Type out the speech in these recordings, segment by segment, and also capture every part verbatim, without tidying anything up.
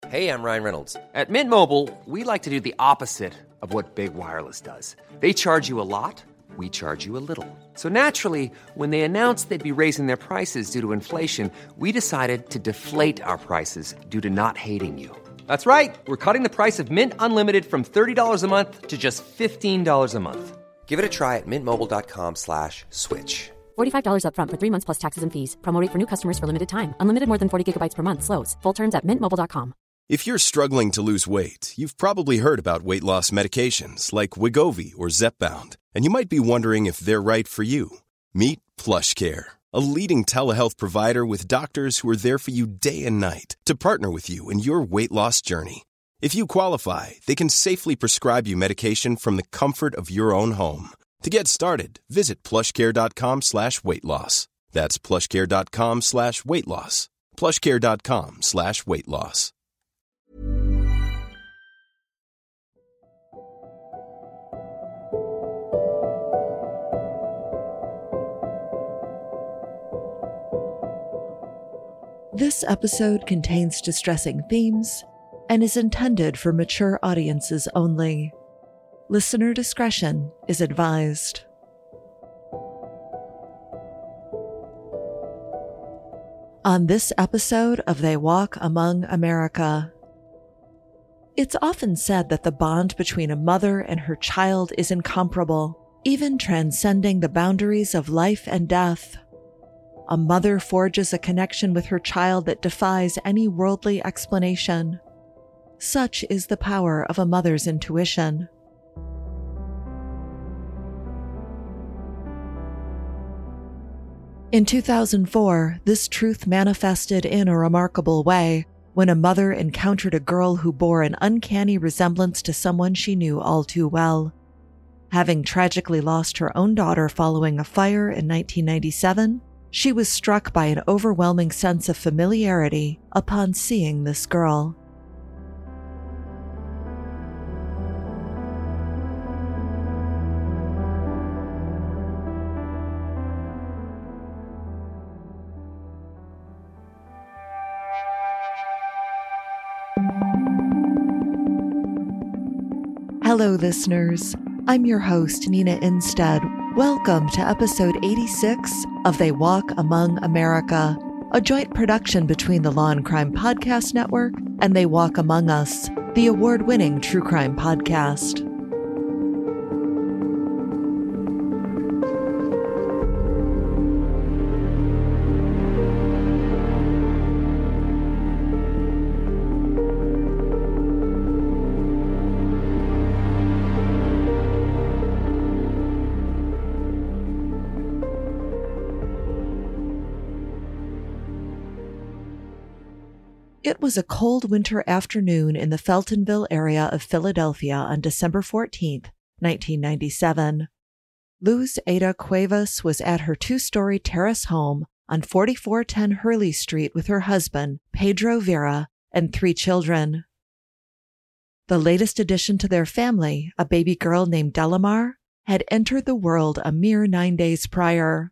Hey, I'm Ryan Reynolds. At Mint Mobile, we like to do the opposite of what Big Wireless does. They charge you a lot, we charge you a little. So naturally, when they announced they'd be raising their prices due to inflation, we decided to deflate our prices due to not hating you. That's right. We're cutting the price of Mint Unlimited from thirty dollars a month to just fifteen dollars a month. Give it a try at mintmobile.com slash switch. forty-five dollars up front for three months plus taxes and fees. Promo rate for new customers for limited time. Unlimited more than forty gigabytes per month slows. Full terms at mint mobile dot com. If you're struggling to lose weight, you've probably heard about weight loss medications like Wegovy or Zepbound, and you might be wondering if they're right for you. Meet PlushCare, a leading telehealth provider with doctors who are there for you day and night to partner with you in your weight loss journey. If you qualify, they can safely prescribe you medication from the comfort of your own home. To get started, visit plushcare.com slash weight loss. That's plushcare.com slash weight loss. plushcare.com slash weight loss. This episode contains distressing themes and is intended for mature audiences only. Listener discretion is advised. On this episode of They Walk Among America, it's often said that the bond between a mother and her child is incomparable, even transcending the boundaries of life and death. A mother forges a connection with her child that defies any worldly explanation. Such is the power of a mother's intuition. In two thousand four, this truth manifested in a remarkable way when a mother encountered a girl who bore an uncanny resemblance to someone she knew all too well. Having tragically lost her own daughter following a fire in nineteen ninety-seven, she was struck by an overwhelming sense of familiarity upon seeing this girl. Hello, listeners. I'm your host, Nina Instead. Welcome to episode eighty-six of They Walk Among America, a joint production between the Law and Crime Podcast Network and They Walk Among Us, the award-winning true crime podcast. It was a cold winter afternoon in the Feltonville area of Philadelphia on December fourteenth, nineteen ninety-seven. Luz Ada Cuevas was at her two-story terrace home on forty-four ten Hurley Street with her husband, Pedro Vera, and three children. The latest addition to their family, a baby girl named Delamar, had entered the world a mere nine days prior.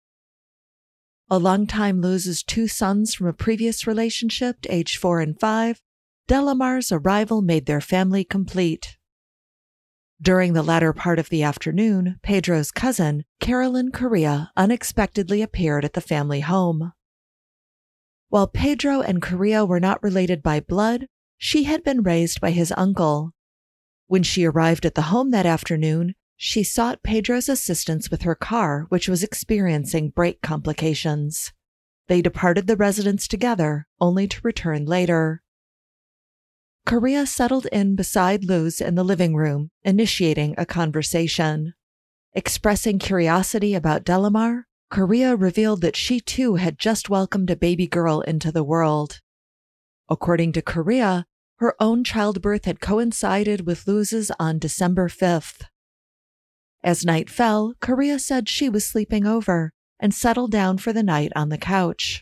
Alongside Luz's two sons from a previous relationship, aged four and five, Delamar's arrival made their family complete. During the latter part of the afternoon, Pedro's cousin, Carolyn Correa, unexpectedly appeared at the family home. While Pedro and Correa were not related by blood, she had been raised by his uncle. When she arrived at the home that afternoon, she sought Pedro's assistance with her car, which was experiencing brake complications. They departed the residence together, only to return later. Correa settled in beside Luz in the living room, initiating a conversation. Expressing curiosity about Delamar, Correa revealed that she too had just welcomed a baby girl into the world. According to Correa, her own childbirth had coincided with Luz's on December fifth. As night fell, Correa said she was sleeping over and settled down for the night on the couch.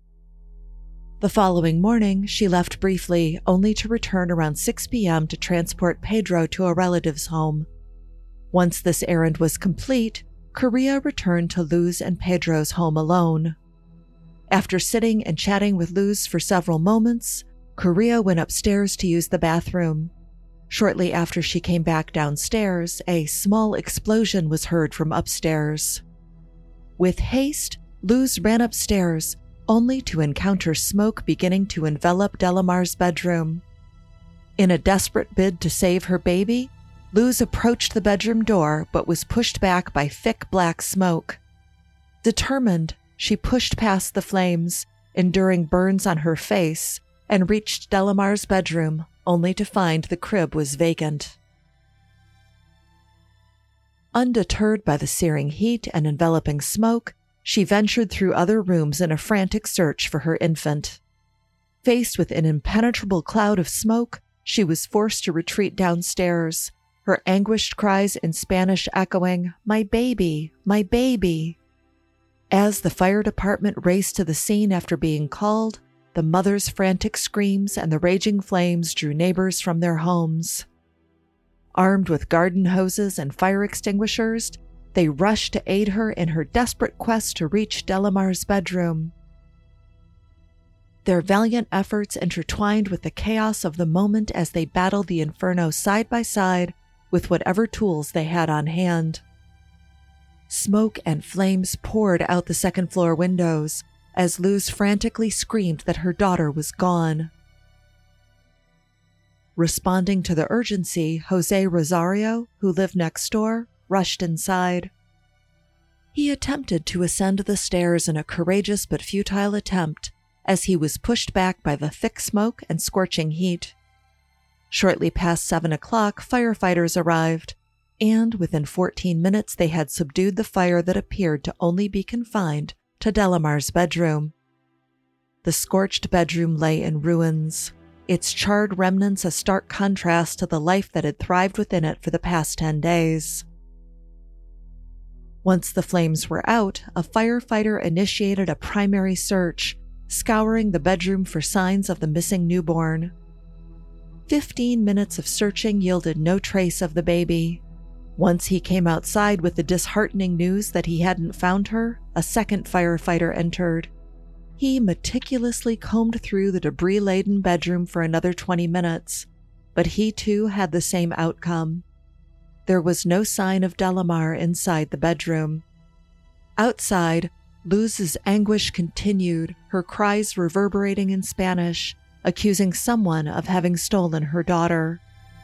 The following morning, she left briefly, only to return around six p.m. to transport Pedro to a relative's home. Once this errand was complete, Correa returned to Luz and Pedro's home alone. After sitting and chatting with Luz for several moments, Correa went upstairs to use the bathroom. Shortly after she came back downstairs, a small explosion was heard from upstairs. With haste, Luz ran upstairs, only to encounter smoke beginning to envelop Delamar's bedroom. In a desperate bid to save her baby, Luz approached the bedroom door but was pushed back by thick black smoke. Determined, she pushed past the flames, enduring burns on her face, and reached Delamar's bedroom, only to find the crib was vacant. Undeterred by the searing heat and enveloping smoke, she ventured through other rooms in a frantic search for her infant. Faced with an impenetrable cloud of smoke, she was forced to retreat downstairs, her anguished cries in Spanish echoing, "My baby, my baby." As the fire department raced to the scene after being called, the mother's frantic screams and the raging flames drew neighbors from their homes. Armed with garden hoses and fire extinguishers, they rushed to aid her in her desperate quest to reach Delamar's bedroom. Their valiant efforts intertwined with the chaos of the moment as they battled the inferno side by side with whatever tools they had on hand. Smoke and flames poured out the second-floor windows as Luz frantically screamed that her daughter was gone. Responding to the urgency, Jose Rosario, who lived next door, rushed inside. He attempted to ascend the stairs in a courageous but futile attempt as he was pushed back by the thick smoke and scorching heat. Shortly past seven o'clock, firefighters arrived, and within fourteen minutes they had subdued the fire that appeared to only be confined to Delamar's bedroom. The scorched bedroom lay in ruins, its charred remnants a stark contrast to the life that had thrived within it for the past ten days. Once the flames were out, a firefighter initiated a primary search, scouring the bedroom for signs of the missing newborn. Fifteen minutes of searching yielded no trace of the baby. Once he came outside with the disheartening news that he hadn't found her, a second firefighter entered. He meticulously combed through the debris-laden bedroom for another twenty minutes, but he too had the same outcome. There was no sign of Delamar inside the bedroom. Outside, Luz's anguish continued, her cries reverberating in Spanish, accusing someone of having stolen her daughter.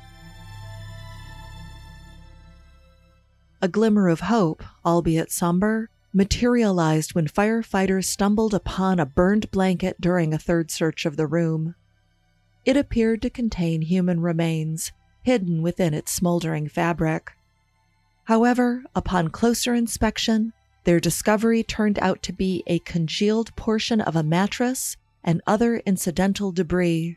A glimmer of hope, albeit somber, materialized when firefighters stumbled upon a burned blanket during a third search of the room. It appeared to contain human remains, hidden within its smoldering fabric. However, upon closer inspection, their discovery turned out to be a congealed portion of a mattress and other incidental debris.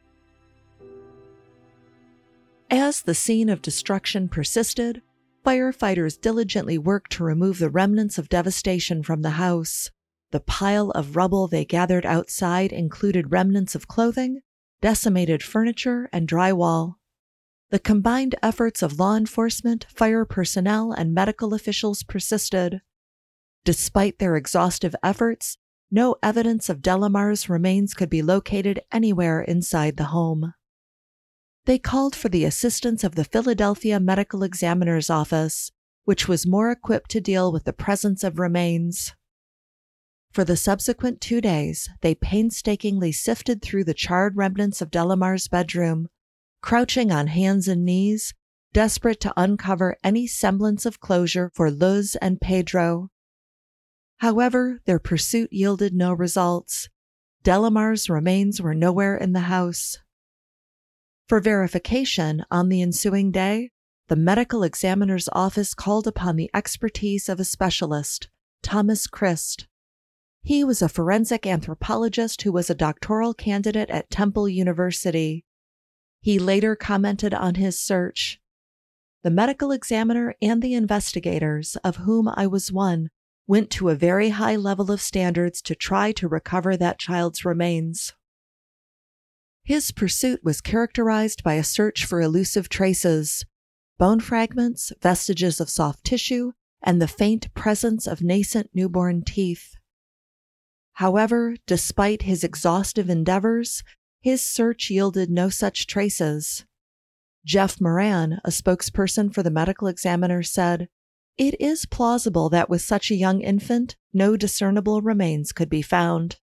As the scene of destruction persisted, firefighters diligently worked to remove the remnants of devastation from the house. The pile of rubble they gathered outside included remnants of clothing, decimated furniture, and drywall. The combined efforts of law enforcement, fire personnel, and medical officials persisted. Despite their exhaustive efforts, no evidence of Delamar's remains could be located anywhere inside the home. They called for the assistance of the Philadelphia Medical Examiner's Office, which was more equipped to deal with the presence of remains. For the subsequent two days, they painstakingly sifted through the charred remnants of Delamar's bedroom, crouching on hands and knees, desperate to uncover any semblance of closure for Luz and Pedro. However, their pursuit yielded no results. Delamar's remains were nowhere in the house. For verification, on the ensuing day, the medical examiner's office called upon the expertise of a specialist, Thomas Christ. He was a forensic anthropologist who was a doctoral candidate at Temple University. He later commented on his search, "The medical examiner and the investigators, of whom I was one, went to a very high level of standards to try to recover that child's remains." His pursuit was characterized by a search for elusive traces, bone fragments, vestiges of soft tissue, and the faint presence of nascent newborn teeth. However, despite his exhaustive endeavors, his search yielded no such traces. Jeff Moran, a spokesperson for the medical examiner, said, "It is plausible that with such a young infant, no discernible remains could be found."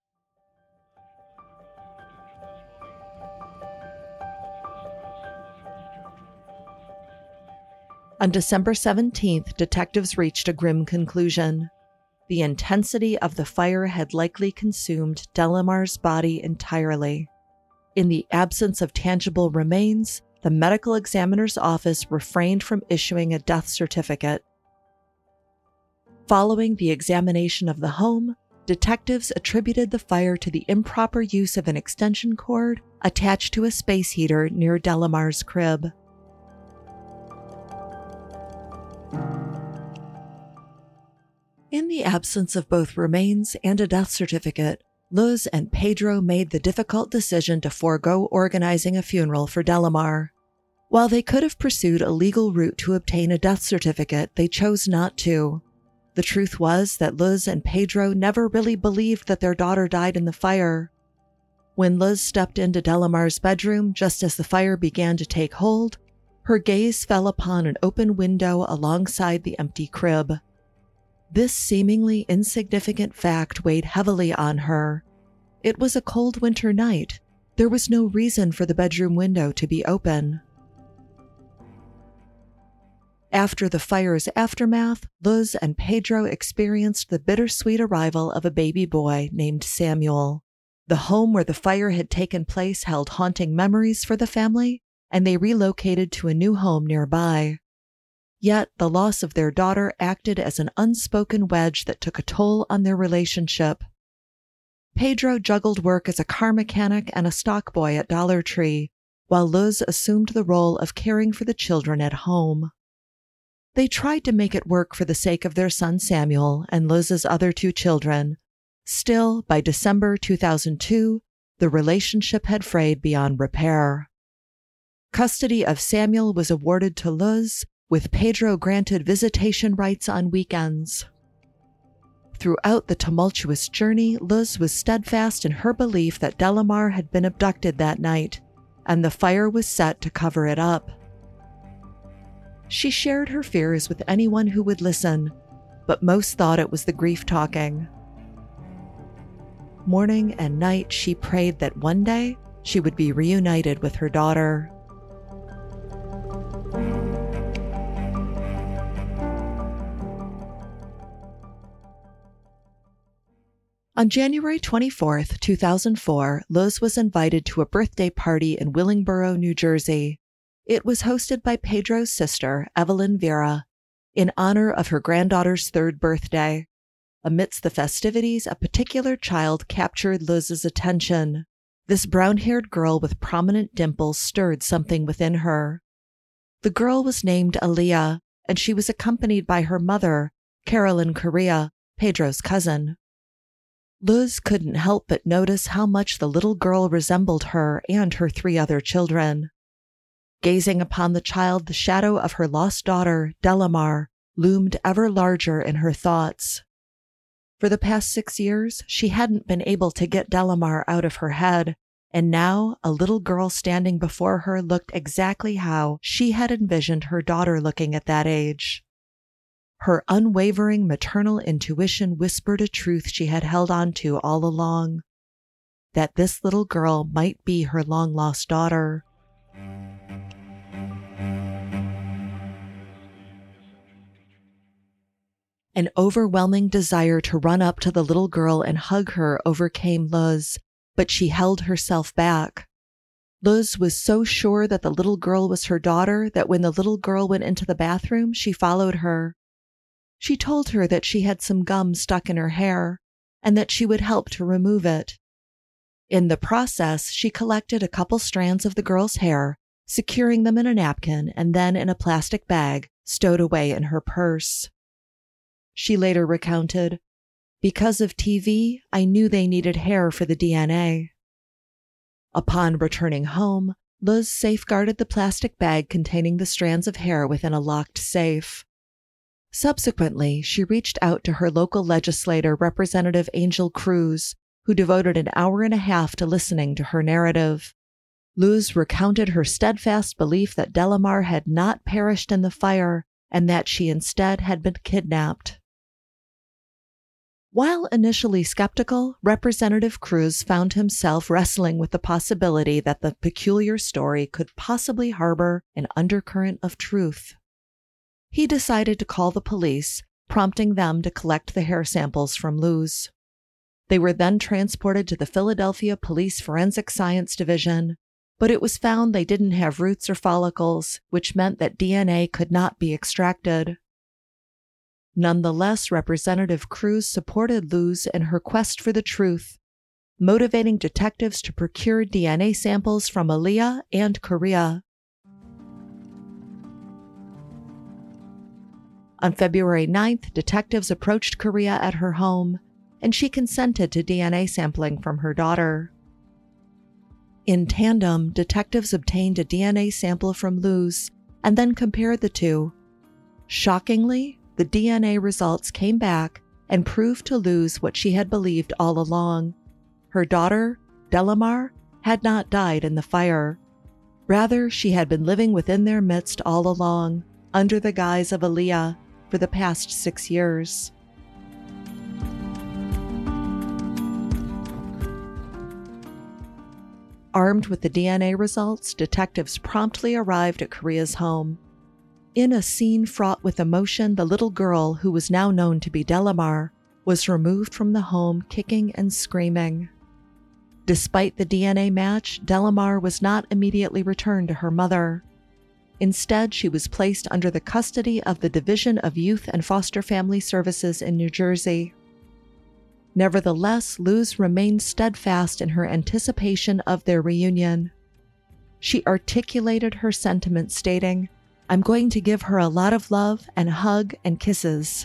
On December seventeenth, detectives reached a grim conclusion. The intensity of the fire had likely consumed Delamar's body entirely. In the absence of tangible remains, the medical examiner's office refrained from issuing a death certificate. Following the examination of the home, detectives attributed the fire to the improper use of an extension cord attached to a space heater near Delamar's crib. In the absence of both remains and a death certificate, Luz and Pedro made the difficult decision to forego organizing a funeral for Delamar. While they could have pursued a legal route to obtain a death certificate, they chose not to. The truth was that Luz and Pedro never really believed that their daughter died in the fire. When Luz stepped into Delamar's bedroom just as the fire began to take hold, her gaze fell upon an open window alongside the empty crib. This seemingly insignificant fact weighed heavily on her. It was a cold winter night. There was no reason for the bedroom window to be open. After the fire's aftermath, Luz and Pedro experienced the bittersweet arrival of a baby boy named Samuel. The home where the fire had taken place held haunting memories for the family, and they relocated to a new home nearby. Yet the loss of their daughter acted as an unspoken wedge that took a toll on their relationship. Pedro juggled work as a car mechanic and a stock boy at Dollar Tree, while Luz assumed the role of caring for the children at home. They tried to make it work for the sake of their son Samuel and Luz's other two children. Still, by December two thousand two, the relationship had frayed beyond repair. Custody of Samuel was awarded to Luz, with Pedro granted visitation rights on weekends. Throughout the tumultuous journey, Luz was steadfast in her belief that Delamar had been abducted that night, and the fire was set to cover it up. She shared her fears with anyone who would listen, but most thought it was the grief talking. Morning and night, she prayed that one day she would be reunited with her daughter. On January twenty-fourth, two thousand four, Luz was invited to a birthday party in Willingboro, New Jersey. It was hosted by Pedro's sister, Evelyn Vera, in honor of her granddaughter's third birthday. Amidst the festivities, a particular child captured Luz's attention. This brown-haired girl with prominent dimples stirred something within her. The girl was named Aaliyah, and she was accompanied by her mother, Carolyn Correa, Pedro's cousin. Luz couldn't help but notice how much the little girl resembled her and her three other children. Gazing upon the child, the shadow of her lost daughter, Delamar, loomed ever larger in her thoughts. For the past six years, she hadn't been able to get Delamar out of her head, and now a little girl standing before her looked exactly how she had envisioned her daughter looking at that age. Her unwavering maternal intuition whispered a truth she had held on to all along, that this little girl might be her long-lost daughter. An overwhelming desire to run up to the little girl and hug her overcame Luz, but she held herself back. Luz was so sure that the little girl was her daughter that when the little girl went into the bathroom, she followed her. She told her that she had some gum stuck in her hair and that she would help to remove it. In the process, she collected a couple strands of the girl's hair, securing them in a napkin and then in a plastic bag stowed away in her purse. She later recounted, "Because of T V, I knew they needed hair for the D N A." Upon returning home, Luz safeguarded the plastic bag containing the strands of hair within a locked safe. Subsequently, she reached out to her local legislator, Representative Angel Cruz, who devoted an hour and a half to listening to her narrative. Luz recounted her steadfast belief that Delamar had not perished in the fire and that she instead had been kidnapped. While initially skeptical, Representative Cruz found himself wrestling with the possibility that the peculiar story could possibly harbor an undercurrent of truth. He decided to call the police, prompting them to collect the hair samples from Luz. They were then transported to the Philadelphia Police Forensic Science Division, but it was found they didn't have roots or follicles, which meant that D N A could not be extracted. Nonetheless, Representative Cruz supported Luz in her quest for the truth, motivating detectives to procure D N A samples from Aaliyah and Correa. On February ninth, detectives approached Correa at her home, and she consented to D N A sampling from her daughter. In tandem, detectives obtained a D N A sample from Luz and then compared the two. Shockingly, the D N A results came back and proved to Luz what she had believed all along. Her daughter, Delamar, had not died in the fire. Rather, she had been living within their midst all along, under the guise of Aaliyah, for the past six years. Armed with the D N A results, detectives promptly arrived at Correa's home. In a scene fraught with emotion, the little girl, who was now known to be Delamar, was removed from the home kicking and screaming. Despite the D N A match, Delamar was not immediately returned to her mother. Instead, she was placed under the custody of the Division of Youth and Foster Family Services in New Jersey. Nevertheless, Luz remained steadfast in her anticipation of their reunion. She articulated her sentiments, stating, "I'm going to give her a lot of love and hug and kisses."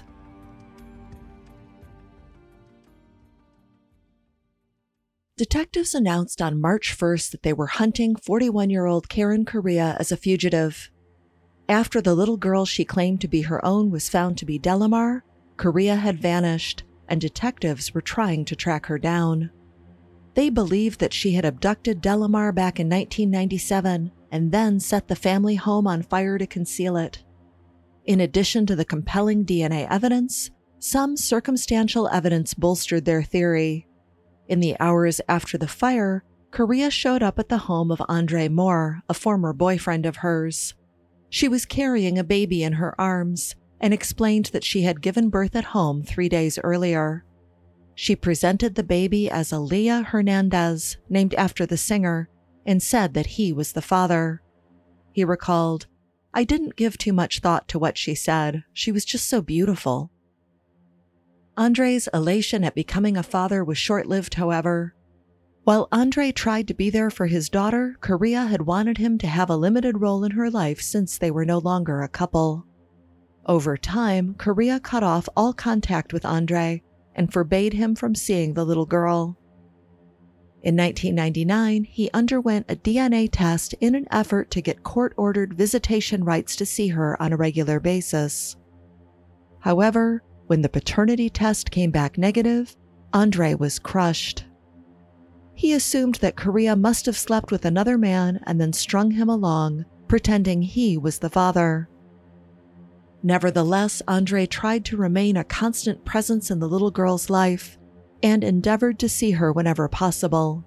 Detectives announced on March first that they were hunting forty-one-year-old Karen Correa as a fugitive. After the little girl she claimed to be her own was found to be Delamar, Correa had vanished, and detectives were trying to track her down. They believed that she had abducted Delamar back in nineteen ninety-seven and then set the family home on fire to conceal it. In addition to the compelling D N A evidence, some circumstantial evidence bolstered their theory. In the hours after the fire, Correa showed up at the home of Andre Moore, a former boyfriend of hers. She was carrying a baby in her arms and explained that she had given birth at home three days earlier. She presented the baby as Aaliyah Hernandez, named after the singer, and said that he was the father. He recalled, "I didn't give too much thought to what she said. She was just so beautiful." Andre's elation at becoming a father was short-lived, however. While Andre tried to be there for his daughter, Correa had wanted him to have a limited role in her life since they were no longer a couple. Over time, Correa cut off all contact with Andre and forbade him from seeing the little girl. In nineteen ninety-nine, he underwent a D N A test in an effort to get court-ordered visitation rights to see her on a regular basis. However, when the paternity test came back negative, Andre was crushed. He assumed that Correa must have slept with another man and then strung him along, pretending he was the father. Nevertheless, Andre tried to remain a constant presence in the little girl's life and endeavored to see her whenever possible.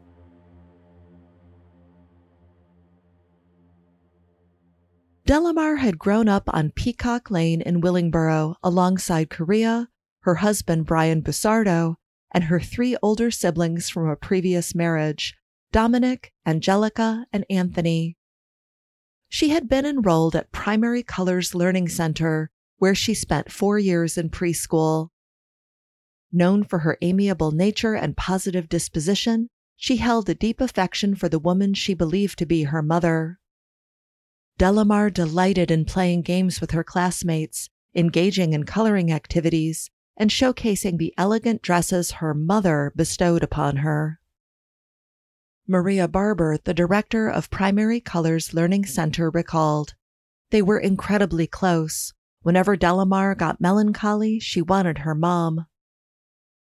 Delamar had grown up on Peacock Lane in Willingboro alongside Correa, her husband Brian Busardo, and her three older siblings from a previous marriage, Dominic, Angelica, and Anthony. She had been enrolled at Primary Colors Learning Center, where she spent four years in preschool. Known for her amiable nature and positive disposition, she held a deep affection for the woman she believed to be her mother. Delamar delighted in playing games with her classmates, engaging in coloring activities, and showcasing the elegant dresses her mother bestowed upon her. Maria Barber, the director of Primary Colors Learning Center, recalled, "They were incredibly close. Whenever Delamar got melancholy, she wanted her mom."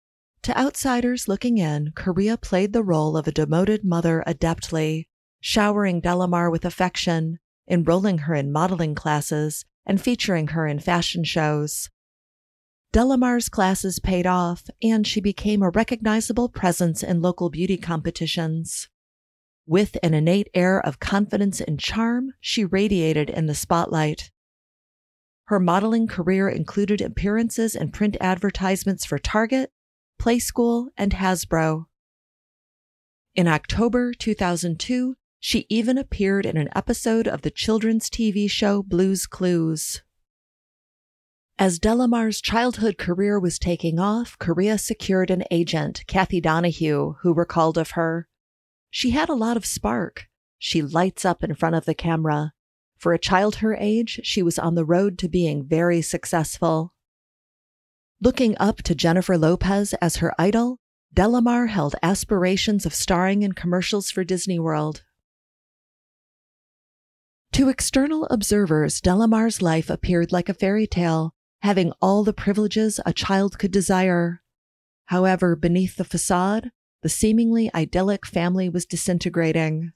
To outsiders looking in, Correa played the role of a demoted mother adeptly, showering Delamar with affection, enrolling her in modeling classes, and featuring her in fashion shows. Delamar's classes paid off, and she became a recognizable presence in local beauty competitions. With an innate air of confidence and charm, she radiated in the spotlight. Her modeling career included appearances in print advertisements for Target, Playskool, and Hasbro. In October two thousand two, she even appeared in an episode of the children's T V show Blue's Clues. As Delamar's childhood career was taking off, Correa secured an agent, Kathy Donahue, who recalled of her, "She had a lot of spark. She lights up in front of the camera. For a child her age, she was on the road to being very successful." Looking up to Jennifer Lopez as her idol, Delamar held aspirations of starring in commercials for Disney World. To external observers, Delamar's life appeared like a fairy tale, having all the privileges a child could desire. However, beneath the facade, the seemingly idyllic family was disintegrating.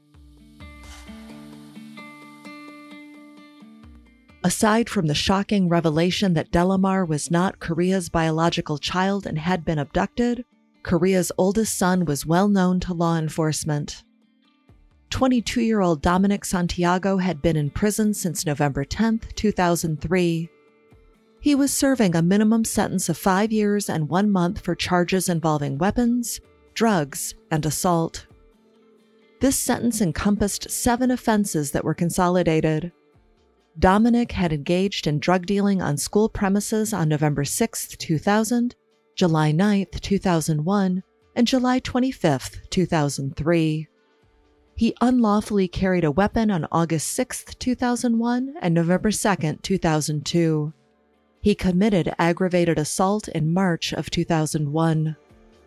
Aside from the shocking revelation that Delamar was not Correa's biological child and had been abducted, Correa's oldest son was well known to law enforcement. twenty-two-year-old Dominic Santiago had been in prison since November tenth, two thousand three. He was serving a minimum sentence of five years and one month for charges involving weapons, drugs, and assault. This sentence encompassed seven offenses that were consolidated. Dominic had engaged in drug dealing on school premises on November sixth, two thousand, July ninth, two thousand one, and July twenty-fifth, two thousand three. He unlawfully carried a weapon on August sixth, two thousand one, and November second, two thousand two. He committed aggravated assault in March of two thousand one.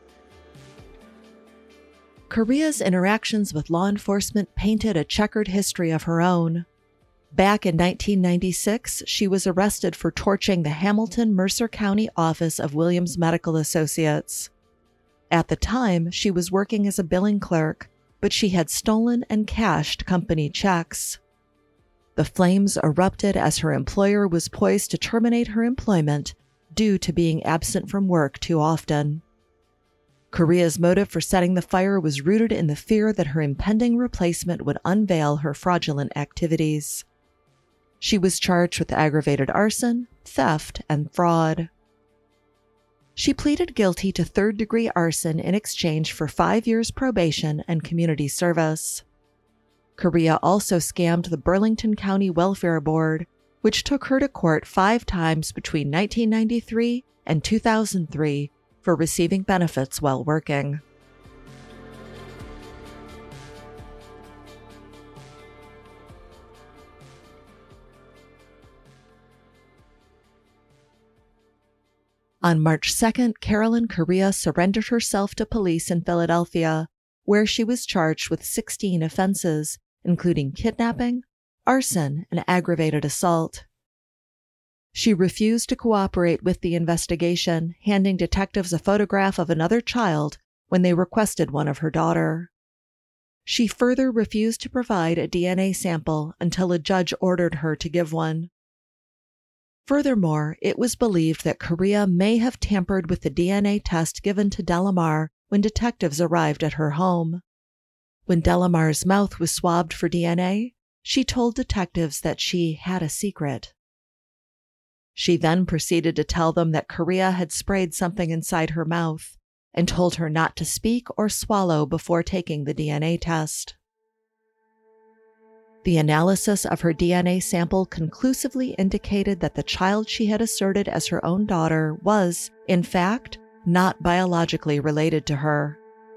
Correa's interactions with law enforcement painted a checkered history of her own. Back in nineteen ninety-six, she was arrested for torching the Hamilton-Mercer County office of Williams Medical Associates. At the time, she was working as a billing clerk, but she had stolen and cashed company checks. The flames erupted as her employer was poised to terminate her employment due to being absent from work too often. Correa's motive for setting the fire was rooted in the fear that her impending replacement would unveil her fraudulent activities. She was charged with aggravated arson, theft, and fraud. She pleaded guilty to third-degree arson in exchange for five years probation and community service. Correa also scammed the Burlington County Welfare Board, which took her to court five times between nineteen ninety-three and two thousand three for receiving benefits while working. On March second, Carolyn Correa surrendered herself to police in Philadelphia, where she was charged with sixteen offenses, including kidnapping, arson, and aggravated assault. She refused to cooperate with the investigation, handing detectives a photograph of another child when they requested one of her daughter. She further refused to provide a D N A sample until a judge ordered her to give one. Furthermore, it was believed that Correa may have tampered with the D N A test given to Delamar when detectives arrived at her home. When Delamar's mouth was swabbed for D N A, she told detectives that she had a secret. She then proceeded to tell them that Correa had sprayed something inside her mouth and told her not to speak or swallow before taking the D N A test. The analysis of her D N A sample conclusively indicated that the child she had asserted as her own daughter was, in fact, not biologically related to her.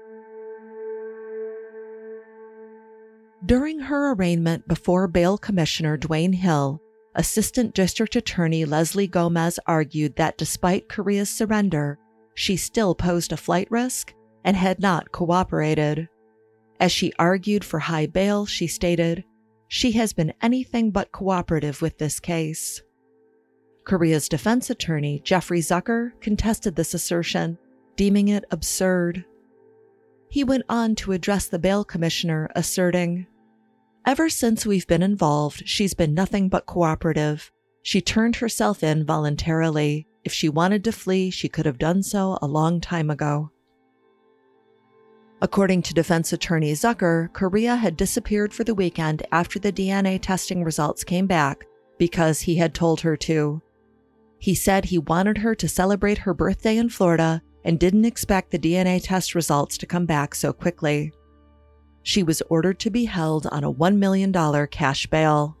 During her arraignment before Bail Commissioner Dwayne Hill, Assistant District Attorney Leslie Gomez argued that despite Correa's surrender, she still posed a flight risk and had not cooperated. As she argued for high bail, she stated, "She has been anything but cooperative with this case." Correa's defense attorney, Jeffrey Zucker, contested this assertion, deeming it absurd. He went on to address the bail commissioner, asserting, "Ever since we've been involved, she's been nothing but cooperative. She turned herself in voluntarily. If she wanted to flee, she could have done so a long time ago." According to defense attorney Zucker, Correia had disappeared for the weekend after the D N A testing results came back because he had told her to. He said he wanted her to celebrate her birthday in Florida and didn't expect the D N A test results to come back so quickly. She was ordered to be held on a one million dollars cash bail.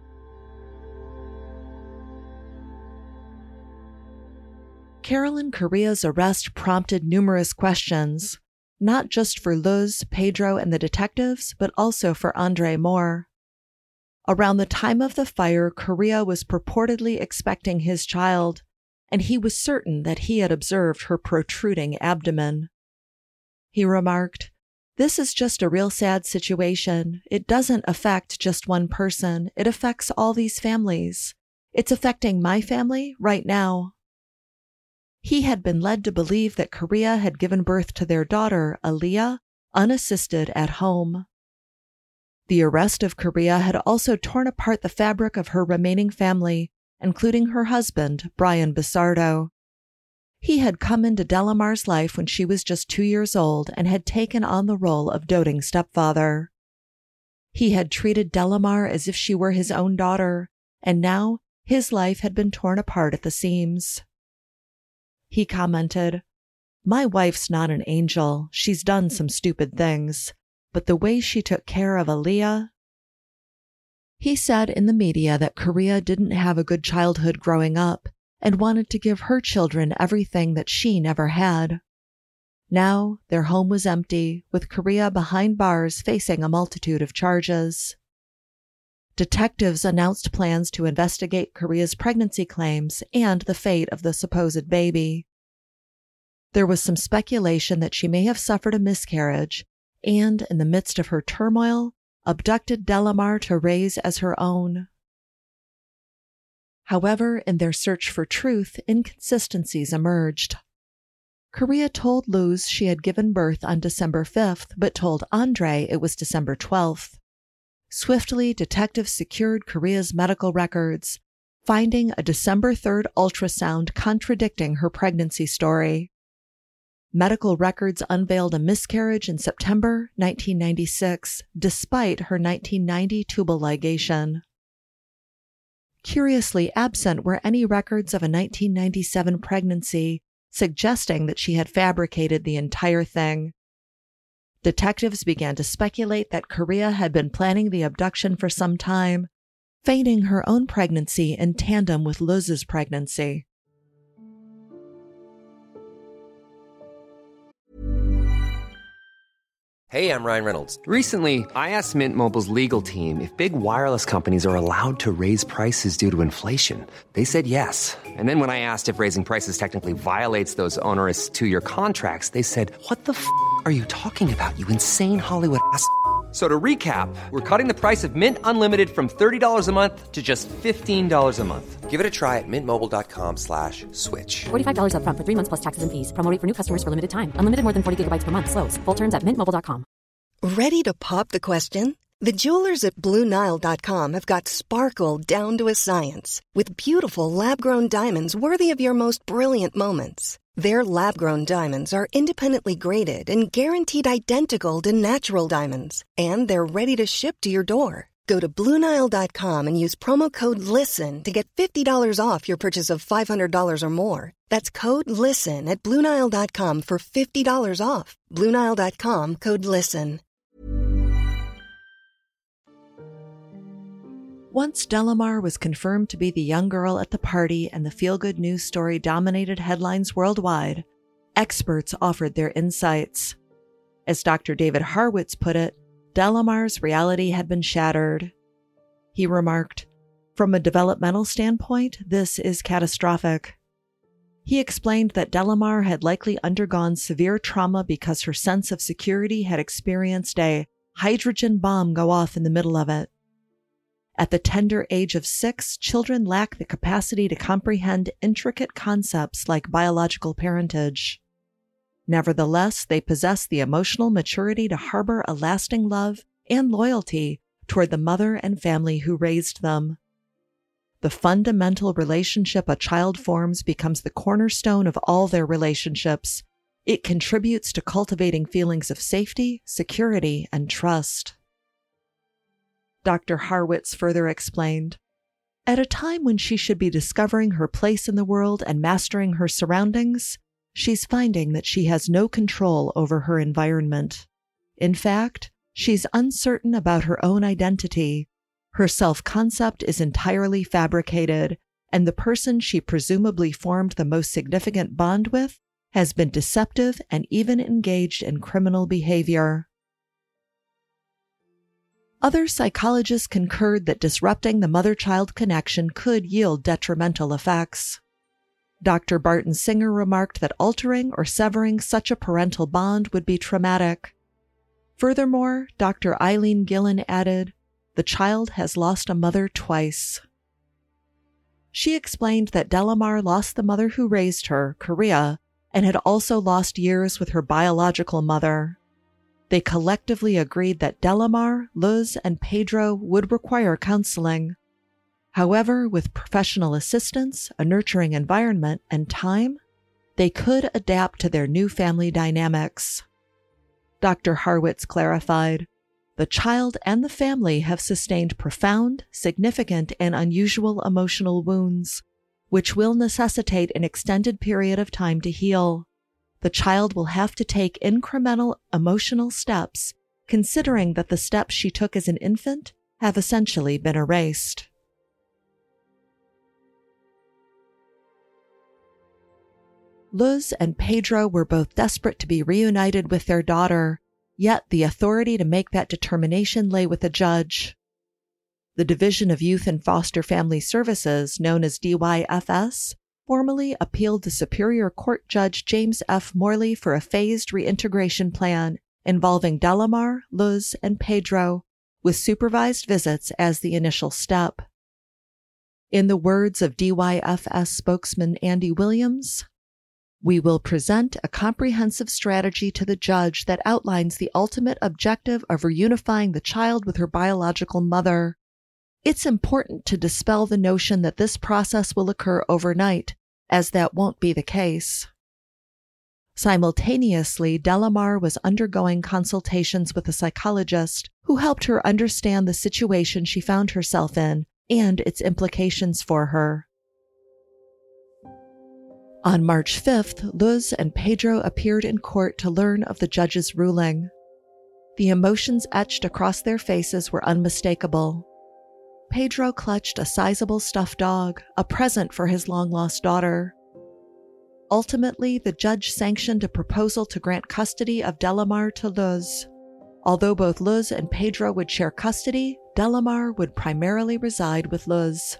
Carolyn Correia's arrest prompted numerous questions, not just for Luz, Pedro, and the detectives, but also for Andre Moore. Around the time of the fire, Correia was purportedly expecting his child, and he was certain that he had observed her protruding abdomen. He remarked, "This is just a real sad situation. It doesn't affect just one person. It affects all these families. It's affecting my family right now." He had been led to believe that Correia had given birth to their daughter, Aaliyah, unassisted at home. The arrest of Correia had also torn apart the fabric of her remaining family, including her husband, Brian Bissardo. He had come into Delamar's life when she was just two years old and had taken on the role of doting stepfather. He had treated Delamar as if she were his own daughter, and now his life had been torn apart at the seams. He commented, "My wife's not an angel. She's done some stupid things. But the way she took care of Aaliyah..." He said in the media that Correia didn't have a good childhood growing up and wanted to give her children everything that she never had. Now, their home was empty, with Correia behind bars facing a multitude of charges. Detectives announced plans to investigate Correia's pregnancy claims and the fate of the supposed baby. There was some speculation that she may have suffered a miscarriage and, in the midst of her turmoil, abducted Delamar to raise as her own. However, in their search for truth, inconsistencies emerged. Correia told Luz she had given birth on December fifth, but told Andre it was December twelfth. Swiftly, detectives secured Correia's medical records, finding a December third ultrasound contradicting her pregnancy story. Medical records unveiled a miscarriage in September nineteen ninety-six, despite her nineteen ninety tubal ligation. Curiously absent were any records of a nineteen ninety-seven pregnancy, suggesting that she had fabricated the entire thing. Detectives began to speculate that Correia had been planning the abduction for some time, feigning her own pregnancy in tandem with Luz's pregnancy. Hey, I'm Ryan Reynolds. Recently, I asked Mint Mobile's legal team if big wireless companies are allowed to raise prices due to inflation. They said yes. And then when I asked if raising prices technically violates those onerous two-year contracts, they said, "What the f*** are you talking about, you insane Hollywood ass f- So to recap, we're cutting the price of Mint Unlimited from thirty dollars a month to just fifteen dollars a month. Give it a try at mintmobile.com slash switch. forty-five dollars up front for three months plus taxes and fees. Promo rate for new customers for limited time. Unlimited more than forty gigabytes per month. Slows full terms at mint mobile dot com. Ready to pop the question? The jewelers at Blue Nile dot com have got sparkle down to a science with beautiful lab-grown diamonds worthy of your most brilliant moments. Their lab-grown diamonds are independently graded and guaranteed identical to natural diamonds, and they're ready to ship to your door. Go to Blue Nile dot com and use promo code LISTEN to get fifty dollars off your purchase of five hundred dollars or more. That's code LISTEN at Blue Nile dot com for fifty dollars off. Blue Nile dot com, code LISTEN. Once Delamar was confirmed to be the young girl at the party and the feel-good news story dominated headlines worldwide, experts offered their insights. As Doctor David Harwitz put it, Delamar's reality had been shattered. He remarked, "From a developmental standpoint, this is catastrophic." He explained that Delamar had likely undergone severe trauma because her sense of security had experienced a hydrogen bomb go off in the middle of it. At the tender age of six, children lack the capacity to comprehend intricate concepts like biological parentage. Nevertheless, they possess the emotional maturity to harbor a lasting love and loyalty toward the mother and family who raised them. The fundamental relationship a child forms becomes the cornerstone of all their relationships. It contributes to cultivating feelings of safety, security, and trust. Doctor Harwitz further explained, "At a time when she should be discovering her place in the world and mastering her surroundings, she's finding that she has no control over her environment. In fact, she's uncertain about her own identity. Her self-concept is entirely fabricated, and the person she presumably formed the most significant bond with has been deceptive and even engaged in criminal behavior." Other psychologists concurred that disrupting the mother-child connection could yield detrimental effects. Doctor Barton Singer remarked that altering or severing such a parental bond would be traumatic. Furthermore, Doctor Eileen Gillen added, "The child has lost a mother twice." She explained that Delamar lost the mother who raised her, Korea, and had also lost years with her biological mother. They collectively agreed that Delamar, Luz, and Pedro would require counseling. However, with professional assistance, a nurturing environment, and time, they could adapt to their new family dynamics. Doctor Harwitz clarified, "The child and the family have sustained profound, significant, and unusual emotional wounds, which will necessitate an extended period of time to heal. The child will have to take incremental emotional steps, considering that the steps she took as an infant have essentially been erased." Luz and Pedro were both desperate to be reunited with their daughter, yet the authority to make that determination lay with a judge. The Division of Youth and Foster Family Services, known as D Y F S, formally appealed to Superior Court Judge James F. Morley for a phased reintegration plan involving Delamar, Luz, and Pedro, with supervised visits as the initial step. In the words of D Y F S spokesman Andy Williams, "We will present a comprehensive strategy to the judge that outlines the ultimate objective of reunifying the child with her biological mother. It's important to dispel the notion that this process will occur overnight, as that won't be the case." Simultaneously, Delamar was undergoing consultations with a psychologist who helped her understand the situation she found herself in and its implications for her. On March fifth, Luz and Pedro appeared in court to learn of the judge's ruling. The emotions etched across their faces were unmistakable. Pedro clutched a sizable stuffed dog, a present for his long-lost daughter. Ultimately, the judge sanctioned a proposal to grant custody of Delamar to Luz. Although both Luz and Pedro would share custody, Delamar would primarily reside with Luz.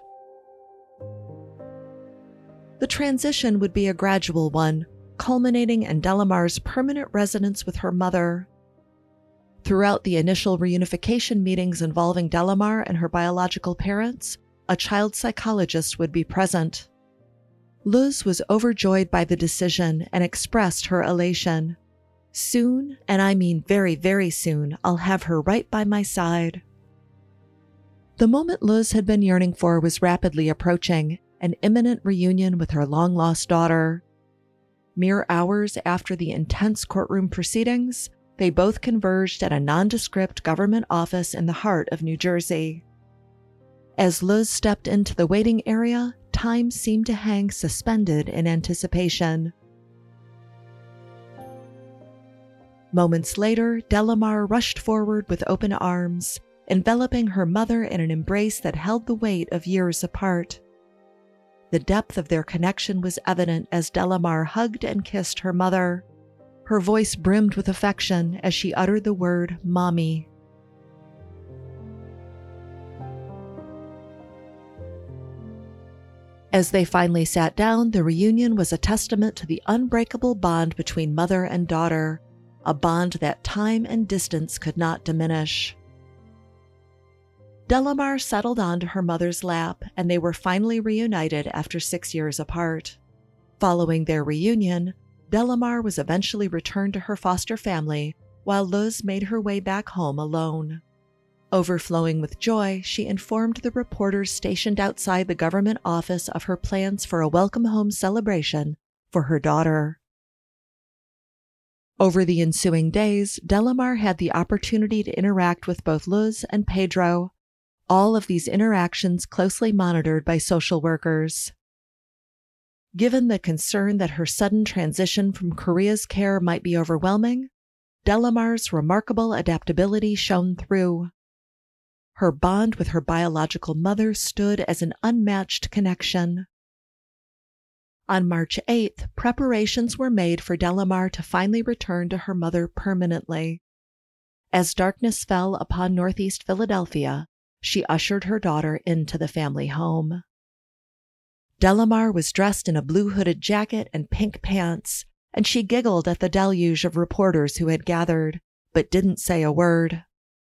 The transition would be a gradual one, culminating in Delamar's permanent residence with her mother. Throughout the initial reunification meetings involving Delamar and her biological parents, a child psychologist would be present. Luz was overjoyed by the decision and expressed her elation. "Soon, and I mean very, very soon, I'll have her right by my side." The moment Luz had been yearning for was rapidly approaching, an imminent reunion with her long-lost daughter. Mere hours after the intense courtroom proceedings, they both converged at a nondescript government office in the heart of New Jersey. As Luz stepped into the waiting area, time seemed to hang suspended in anticipation. Moments later, Delamar rushed forward with open arms, enveloping her mother in an embrace that held the weight of years apart. The depth of their connection was evident as Delamar hugged and kissed her mother. Her voice brimmed with affection as she uttered the word "Mommy." As they finally sat down, the reunion was a testament to the unbreakable bond between mother and daughter, a bond that time and distance could not diminish. Delamar settled onto her mother's lap, and they were finally reunited after six years apart. Following their reunion, Delamar was eventually returned to her foster family, while Luz made her way back home alone. Overflowing with joy, she informed the reporters stationed outside the government office of her plans for a welcome home celebration for her daughter. Over the ensuing days, Delamar had the opportunity to interact with both Luz and Pedro, all of these interactions closely monitored by social workers. Given the concern that her sudden transition from Korea's care might be overwhelming, Delamar's remarkable adaptability shone through. Her bond with her biological mother stood as an unmatched connection. On March eighth, preparations were made for Delamar to finally return to her mother permanently. As darkness fell upon Northeast Philadelphia, she ushered her daughter into the family home. Delamar was dressed in a blue hooded jacket and pink pants, and she giggled at the deluge of reporters who had gathered, but didn't say a word.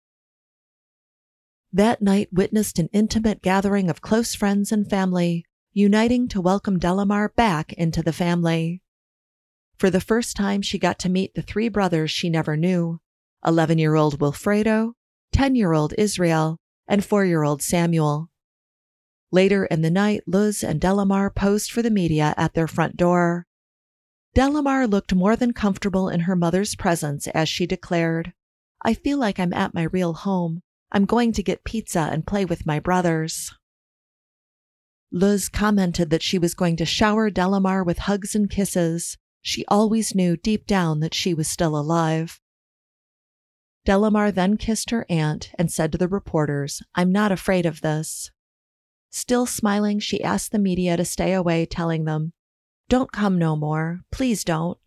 That night witnessed an intimate gathering of close friends and family, uniting to welcome Delamar back into the family. For the first time, she got to meet the three brothers she never knew, eleven-year-old Wilfredo, ten-year-old Israel, and four-year-old Samuel. Later in the night, Luz and Delamar posed for the media at their front door. Delamar looked more than comfortable in her mother's presence as she declared, "I feel like I'm at my real home. I'm going to get pizza and play with my brothers." Luz commented that she was going to shower Delamar with hugs and kisses. She always knew deep down that she was still alive. Delamar then kissed her aunt and said to the reporters, "I'm not afraid of this." Still smiling, she asked the media to stay away, telling them, "Don't come no more. Please don't."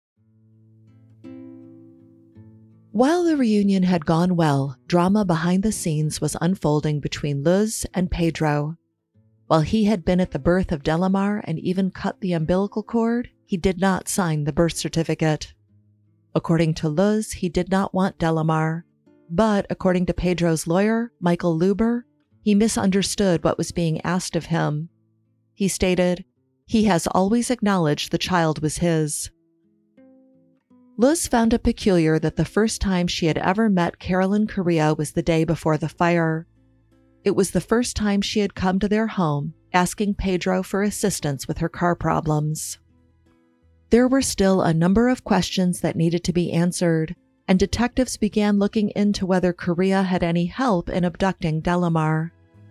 While the reunion had gone well, drama behind the scenes was unfolding between Luz and Pedro. While he had been at the birth of Delamar and even cut the umbilical cord, he did not sign the birth certificate. According to Luz, he did not want Delamar, but according to Pedro's lawyer, Michael Luber, he misunderstood what was being asked of him. He stated, "He has always acknowledged the child was his." Luz found it peculiar that the first time she had ever met Carolyn Correa was the day before the fire. It was the first time she had come to their home, asking Pedro for assistance with her car problems. There were still a number of questions that needed to be answered, and detectives began looking into whether Correa had any help in abducting Delamar.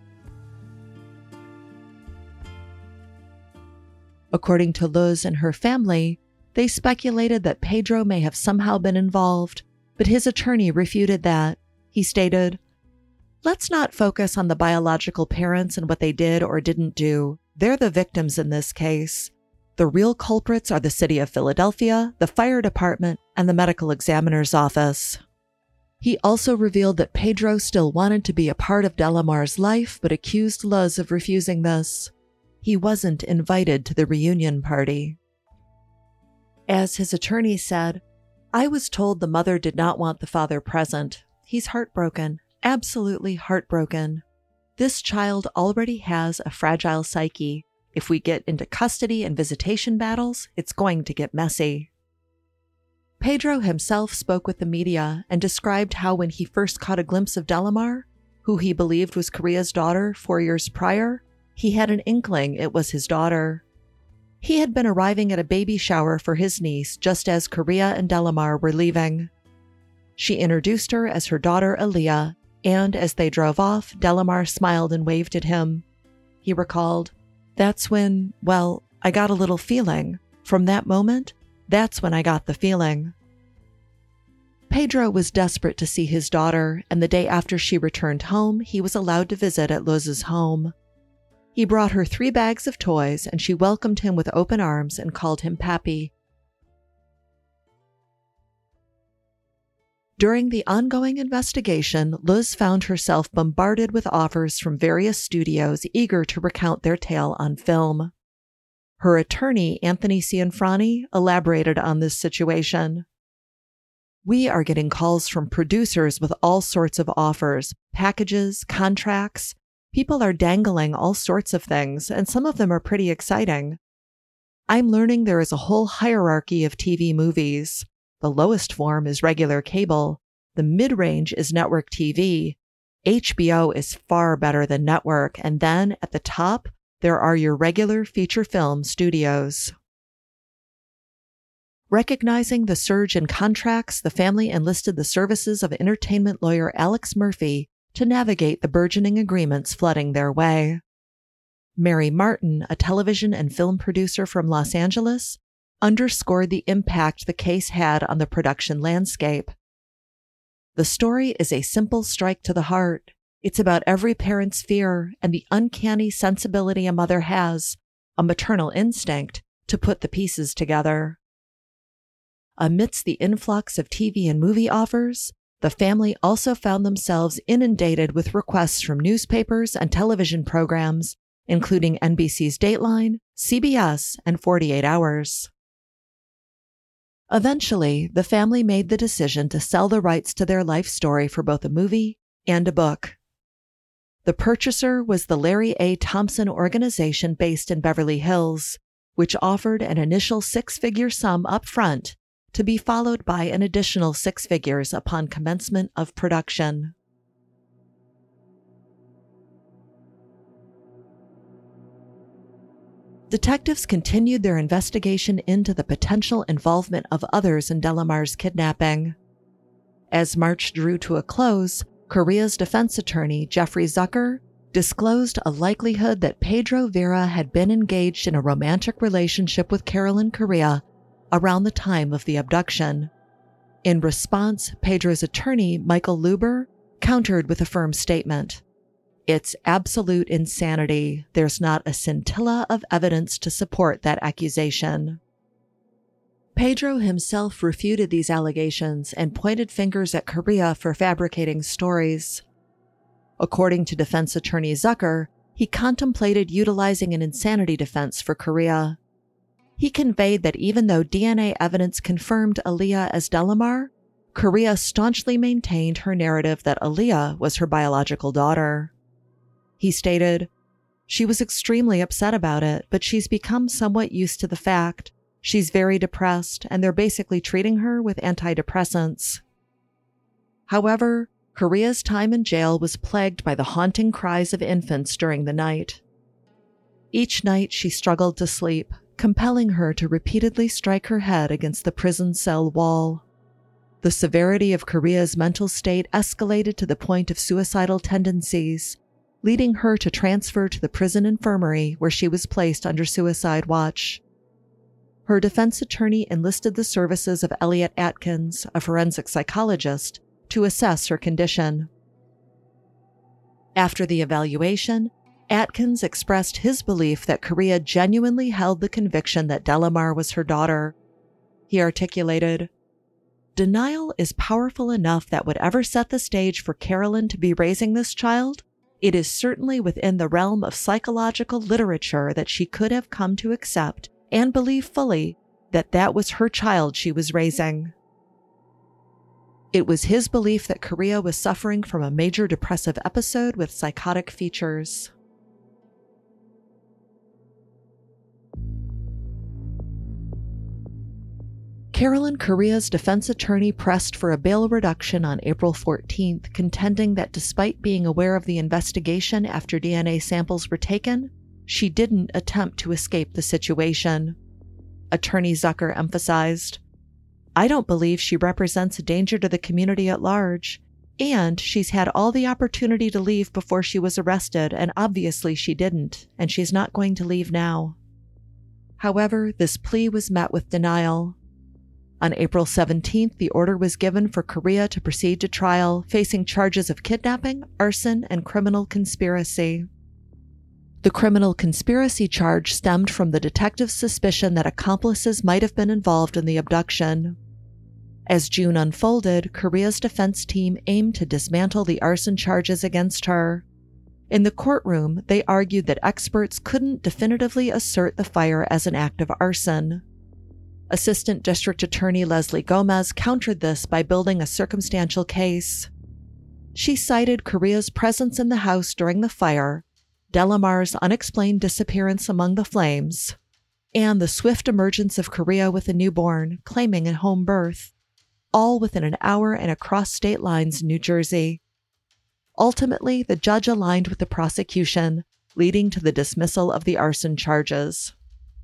According to Luz and her family, they speculated that Pedro may have somehow been involved, but his attorney refuted that. He stated, "Let's not focus on the biological parents and what they did or didn't do. They're the victims in this case. The real culprits are the city of Philadelphia, the fire department, and the medical examiner's office." He also revealed that Pedro still wanted to be a part of Delamar's life, but accused Luz of refusing this. He wasn't invited to the reunion party. As his attorney said, "I was told the mother did not want the father present. He's heartbroken, absolutely heartbroken. This child already has a fragile psyche. If we get into custody and visitation battles, it's going to get messy." Pedro himself spoke with the media and described how when he first caught a glimpse of Delamar, who he believed was Correa's daughter four years prior, he had an inkling it was his daughter. He had been arriving at a baby shower for his niece just as Correa and Delamar were leaving. She introduced her as her daughter Aaliyah, and as they drove off, Delamar smiled and waved at him. He recalled, "That's when, well, I got a little feeling. From that moment, that's when I got the feeling." Pedro was desperate to see his daughter, and the day after she returned home, he was allowed to visit at Luz's home. He brought her three bags of toys, and she welcomed him with open arms and called him Pappy. During the ongoing investigation, Luz found herself bombarded with offers from various studios eager to recount their tale on film. Her attorney, Anthony Cianfrani, elaborated on this situation. "We are getting calls from producers with all sorts of offers, packages, contracts. People are dangling all sorts of things, and some of them are pretty exciting. I'm learning there is a whole hierarchy of T V movies. The lowest form is regular cable. The mid-range is network T V. H B O is far better than network. And then at the top, there are your regular feature film studios. Recognizing the surge in contracts, the family enlisted the services of entertainment lawyer Alex Murphy to navigate the burgeoning agreements flooding their way. Mary Martin, a television and film producer from Los Angeles, underscored the impact the case had on the production landscape. The story is a simple strike to the heart. It's about every parent's fear and the uncanny sensibility a mother has, a maternal instinct, to put the pieces together. Amidst the influx of T V and movie offers, the family also found themselves inundated with requests from newspapers and television programs, including N B C's Dateline, C B S, and forty-eight hours. Eventually, the family made the decision to sell the rights to their life story for both a movie and a book. The purchaser was the Larry A. Thompson organization based in Beverly Hills, which offered an initial six-figure sum up front to be followed by an additional six figures upon commencement of production. Detectives continued their investigation into the potential involvement of others in Delamar's kidnapping. As March drew to a close, Correa's defense attorney, Jeffrey Zucker, disclosed a likelihood that Pedro Vera had been engaged in a romantic relationship with Carolyn Correa around the time of the abduction. In response, Pedro's attorney, Michael Luber, countered with a firm statement. It's absolute insanity. There's not a scintilla of evidence to support that accusation. Pedro himself refuted these allegations and pointed fingers at Correa for fabricating stories. According to defense attorney Zucker, he contemplated utilizing an insanity defense for Correa. He conveyed that even though D N A evidence confirmed Aaliyah as Delamar, Correa staunchly maintained her narrative that Aaliyah was her biological daughter. He stated, "She was extremely upset about it, but she's become somewhat used to the fact. She's very depressed, and they're basically treating her with antidepressants." However, Correa's time in jail was plagued by the haunting cries of infants during the night. Each night she struggled to sleep, compelling her to repeatedly strike her head against the prison cell wall. The severity of Correa's mental state escalated to the point of suicidal tendencies, leading her to transfer to the prison infirmary where she was placed under suicide watch. Her defense attorney enlisted the services of Elliot Atkins, a forensic psychologist, to assess her condition. After the evaluation, Atkins expressed his belief that Correa genuinely held the conviction that Delamar was her daughter. He articulated, "Denial is powerful enough that whatever set the stage for Carolyn to be raising this child, it is certainly within the realm of psychological literature that she could have come to accept and believe fully that that was her child she was raising." It was his belief that Correa was suffering from a major depressive episode with psychotic features. Carolyn Correa's defense attorney pressed for a bail reduction on April fourteenth, contending that despite being aware of the investigation after D N A samples were taken, she didn't attempt to escape the situation. Attorney Zucker emphasized, "I don't believe she represents a danger to the community at large, and she's had all the opportunity to leave before she was arrested, and obviously she didn't, and she's not going to leave now." However, this plea was met with denial. On April seventeenth, the order was given for Correa to proceed to trial, facing charges of kidnapping, arson, and criminal conspiracy. The criminal conspiracy charge stemmed from the detective's suspicion that accomplices might have been involved in the abduction. As June unfolded, Correa's defense team aimed to dismantle the arson charges against her. In the courtroom, they argued that experts couldn't definitively assert the fire as an act of arson. Assistant District Attorney Leslie Gomez countered this by building a circumstantial case. She cited Correa's presence in the house during the fire, Delamar's unexplained disappearance among the flames, and the swift emergence of Correa with a newborn, claiming a home birth, all within an hour and across state lines in New Jersey. Ultimately, the judge aligned with the prosecution, leading to the dismissal of the arson charges.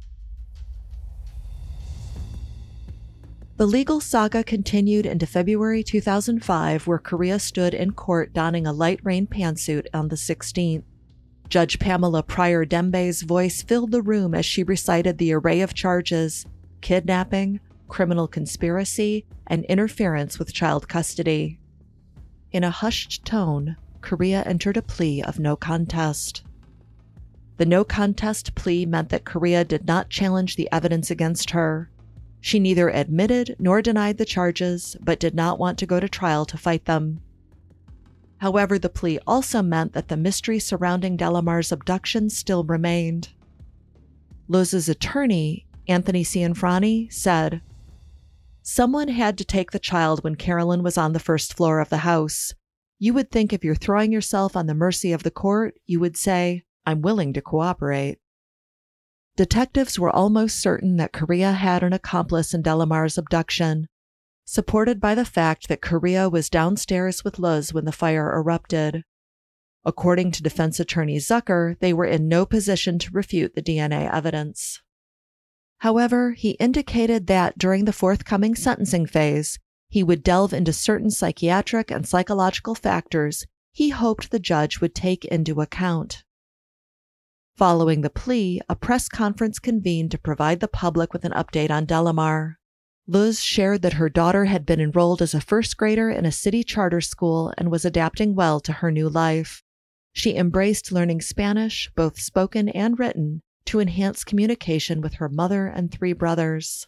The legal saga continued into February two thousand five, where Correa stood in court donning a light rain pantsuit on the sixteenth. Judge Pamela Pryor Dembe's voice filled the room as she recited the array of charges: kidnapping, criminal conspiracy, and interference with child custody. In a hushed tone, Correa entered a plea of no contest. The no contest plea meant that Correa did not challenge the evidence against her. She neither admitted nor denied the charges, but did not want to go to trial to fight them. However, the plea also meant that the mystery surrounding Delamar's abduction still remained. Luz's attorney, Anthony Cianfrani, said, "Someone had to take the child when Carolyn was on the first floor of the house. You would think if you're throwing yourself on the mercy of the court, you would say, 'I'm willing to cooperate.'" Detectives were almost certain that Correa had an accomplice in Delamar's abduction, supported by the fact that Correa was downstairs with Luz when the fire erupted. According to defense attorney Zucker, they were in no position to refute the D N A evidence. However, he indicated that during the forthcoming sentencing phase, he would delve into certain psychiatric and psychological factors he hoped the judge would take into account. Following the plea, a press conference convened to provide the public with an update on Delamar. Luz shared that her daughter had been enrolled as a first grader in a city charter school and was adapting well to her new life. She embraced learning Spanish, both spoken and written, to enhance communication with her mother and three brothers.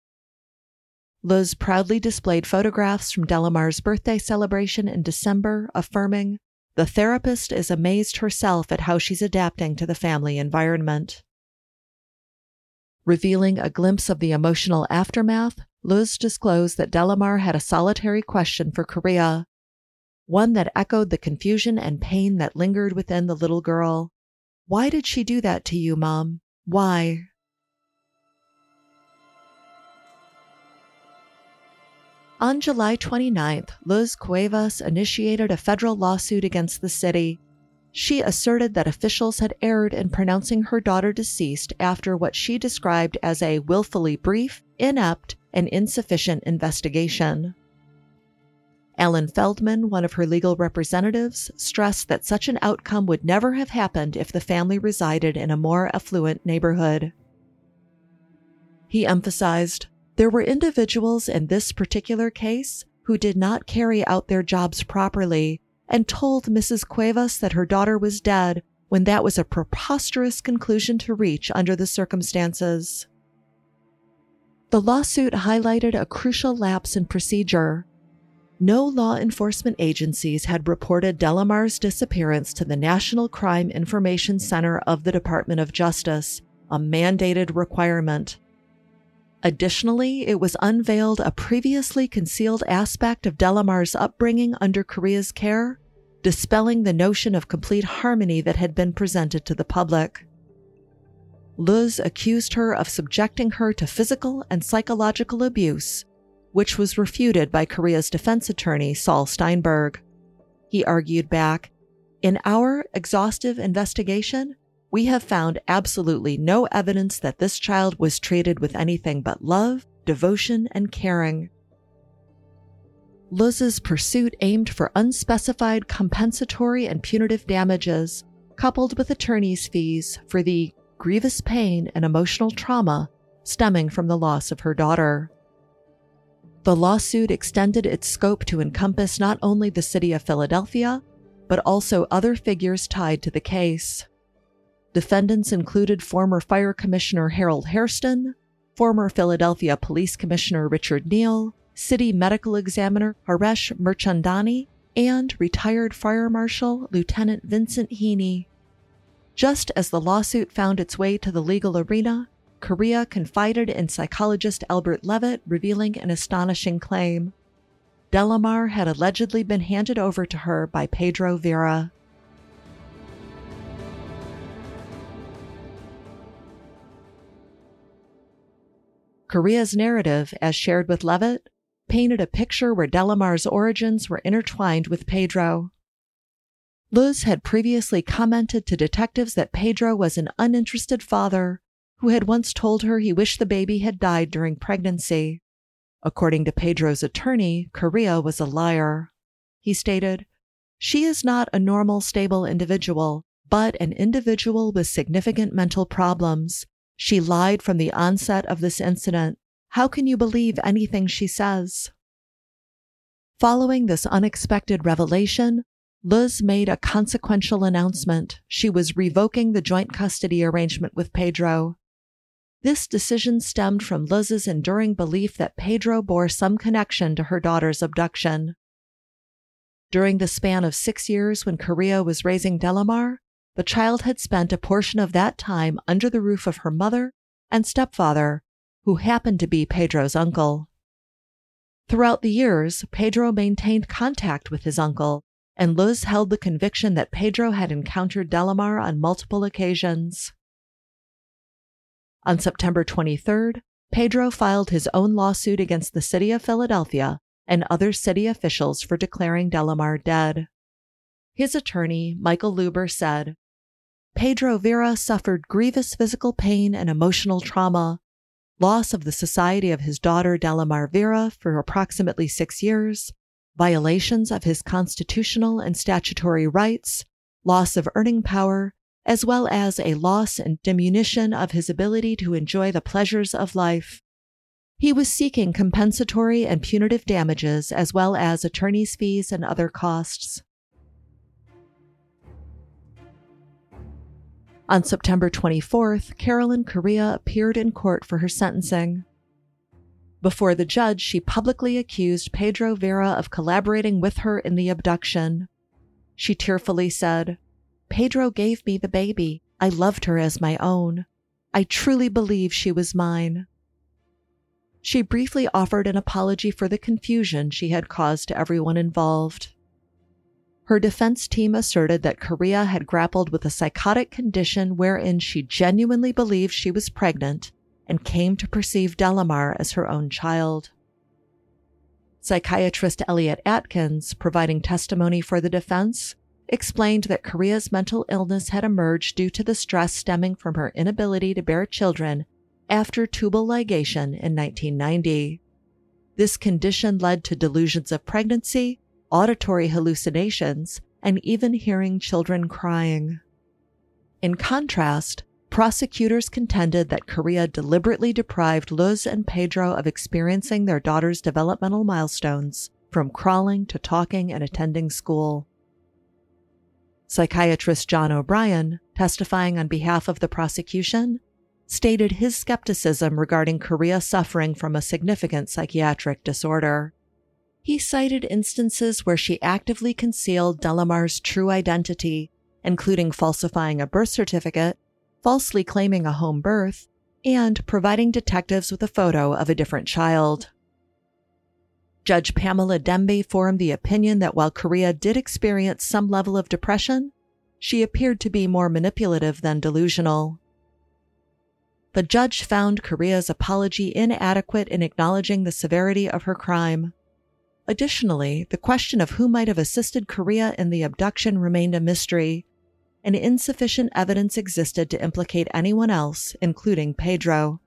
Luz proudly displayed photographs from Delamar's birthday celebration in December, affirming, "The therapist is amazed herself at how she's adapting to the family environment." Revealing a glimpse of the emotional aftermath, Luz disclosed that Delamar had a solitary question for Correa, one that echoed the confusion and pain that lingered within the little girl. "Why did she do that to you, Mom? Why?" On July twenty-ninth, Luz Cuevas initiated a federal lawsuit against the city. She asserted that officials had erred in pronouncing her daughter deceased after what she described as a willfully brief, inept, and insufficient investigation. Alan Feldman, one of her legal representatives, stressed that such an outcome would never have happened if the family resided in a more affluent neighborhood. He emphasized, "There were individuals in this particular case who did not carry out their jobs properly and told Missus Cuevas that her daughter was dead when that was a preposterous conclusion to reach under the circumstances." The lawsuit highlighted a crucial lapse in procedure. No law enforcement agencies had reported Delamar's disappearance to the National Crime Information Center of the Department of Justice, a mandated requirement. Additionally, it was unveiled a previously concealed aspect of Delamar's upbringing under Correa's care, dispelling the notion of complete harmony that had been presented to the public. Luz accused her of subjecting her to physical and psychological abuse, which was refuted by Correa's defense attorney, Saul Steinberg. He argued back, "In our exhaustive investigation, we have found absolutely no evidence that this child was treated with anything but love, devotion, and caring." Luz's pursuit aimed for unspecified compensatory and punitive damages, coupled with attorney's fees for the grievous pain and emotional trauma stemming from the loss of her daughter. The lawsuit extended its scope to encompass not only the city of Philadelphia, but also other figures tied to the case. Defendants included former Fire Commissioner Harold Hairston, former Philadelphia Police Commissioner Richard Neal, City Medical Examiner Haresh Mirchandani, and retired Fire Marshal Lieutenant Vincent Heaney. Just as the lawsuit found its way to the legal arena, Correa confided in psychologist Albert Levitt, revealing an astonishing claim. Delamar had allegedly been handed over to her by Pedro Vera. Correa's narrative, as shared with Levitt, painted a picture where Delamar's origins were intertwined with Pedro. Luz had previously commented to detectives that Pedro was an uninterested father who had once told her he wished the baby had died during pregnancy. According to Pedro's attorney, Correa was a liar. He stated, "She is not a normal, stable individual, but an individual with significant mental problems. She lied from the onset of this incident. How can you believe anything she says?" Following this unexpected revelation, Luz made a consequential announcement. She was revoking the joint custody arrangement with Pedro. This decision stemmed from Luz's enduring belief that Pedro bore some connection to her daughter's abduction. During the span of six years when Correa was raising Delamar, the child had spent a portion of that time under the roof of her mother and stepfather, who happened to be Pedro's uncle. Throughout the years, Pedro maintained contact with his uncle, and Luz held the conviction that Pedro had encountered Delamar on multiple occasions. On September twenty-third, Pedro filed his own lawsuit against the city of Philadelphia and other city officials for declaring Delamar dead. His attorney, Michael Luber, said, "Pedro Vera suffered grievous physical pain and emotional trauma, loss of the society of his daughter Delamar Vera for approximately six years, violations of his constitutional and statutory rights, loss of earning power, as well as a loss and diminution of his ability to enjoy the pleasures of life. He was seeking compensatory and punitive damages as well as attorney's fees and other costs." On September twenty-fourth, Carolyn Correa appeared in court for her sentencing. Before the judge, she publicly accused Pedro Vera of collaborating with her in the abduction. She tearfully said, "Pedro gave me the baby. I loved her as my own. I truly believe she was mine." She briefly offered an apology for the confusion she had caused to everyone involved. Her defense team asserted that Correa had grappled with a psychotic condition wherein she genuinely believed she was pregnant and came to perceive Delamar as her own child. Psychiatrist Elliot Atkins, providing testimony for the defense, explained that Correa's mental illness had emerged due to the stress stemming from her inability to bear children after tubal ligation in nineteen ninety. This condition led to delusions of pregnancy, auditory hallucinations, and even hearing children crying. In contrast, prosecutors contended that Correa deliberately deprived Luz and Pedro of experiencing their daughter's developmental milestones, from crawling to talking and attending school. Psychiatrist John O'Brien, testifying on behalf of the prosecution, stated his skepticism regarding Correa suffering from a significant psychiatric disorder. He cited instances where she actively concealed Delamar's true identity, including falsifying a birth certificate, falsely claiming a home birth, and providing detectives with a photo of a different child. Judge Pamela Demby formed the opinion that while Correa did experience some level of depression, she appeared to be more manipulative than delusional. The judge found Correa's apology inadequate in acknowledging the severity of her crime. Additionally, the question of who might have assisted Correa in the abduction remained a mystery, and insufficient evidence existed to implicate anyone else, including Pedro.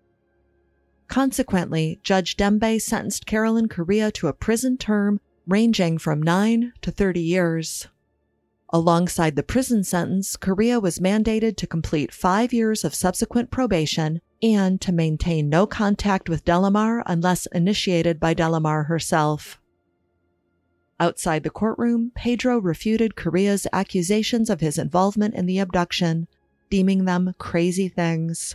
Consequently, Judge Demby sentenced Carolyn Correa to a prison term ranging from nine to thirty years. Alongside the prison sentence, Correa was mandated to complete five years of subsequent probation and to maintain no contact with Delamar unless initiated by Delamar herself. Outside the courtroom, Pedro refuted Correa's accusations of his involvement in the abduction, deeming them crazy things.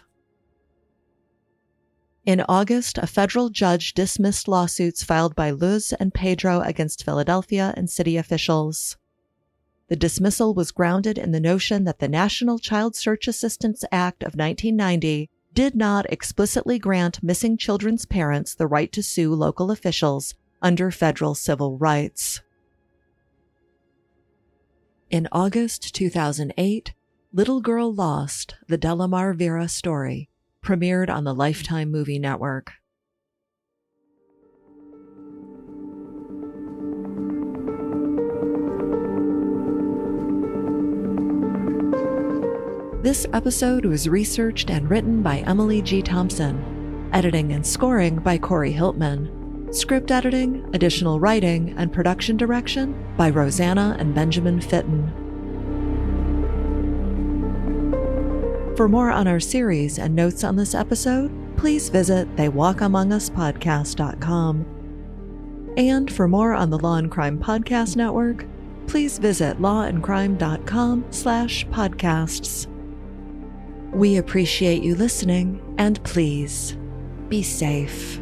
In August, a federal judge dismissed lawsuits filed by Luz and Pedro against Philadelphia and city officials. The dismissal was grounded in the notion that the National Child Search Assistance Act of nineteen ninety did not explicitly grant missing children's parents the right to sue local officials under federal civil rights. In August two thousand eight, Little Girl Lost, the Delamar Vera story, premiered on the Lifetime Movie Network. This episode was researched and written by Emily G. Thompson, editing and scoring by Corey Hiltman, script editing, additional writing, and production direction by Rosanna and Benjamin Fitton. For more on our series and notes on this episode, please visit they walk among us podcast dot com. And for more on the Law and Crime Podcast Network, please visit law and crime dot com slash podcasts. We appreciate you listening, and please, be safe.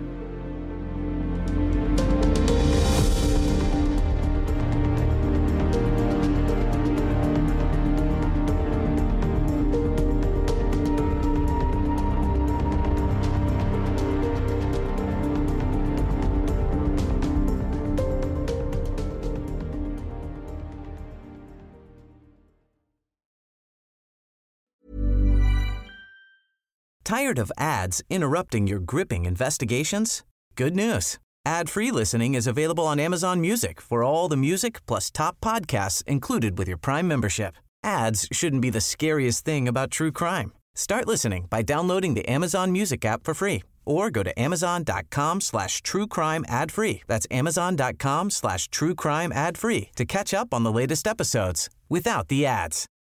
Tired of ads interrupting your gripping investigations? Good news. Ad-free listening is available on Amazon Music for all the music plus top podcasts included with your Prime membership. Ads shouldn't be the scariest thing about true crime. Start listening by downloading the Amazon Music app for free or go to amazon.com slash true crime ad free. That's amazon.com slash true crime ad free to catch up on the latest episodes without the ads.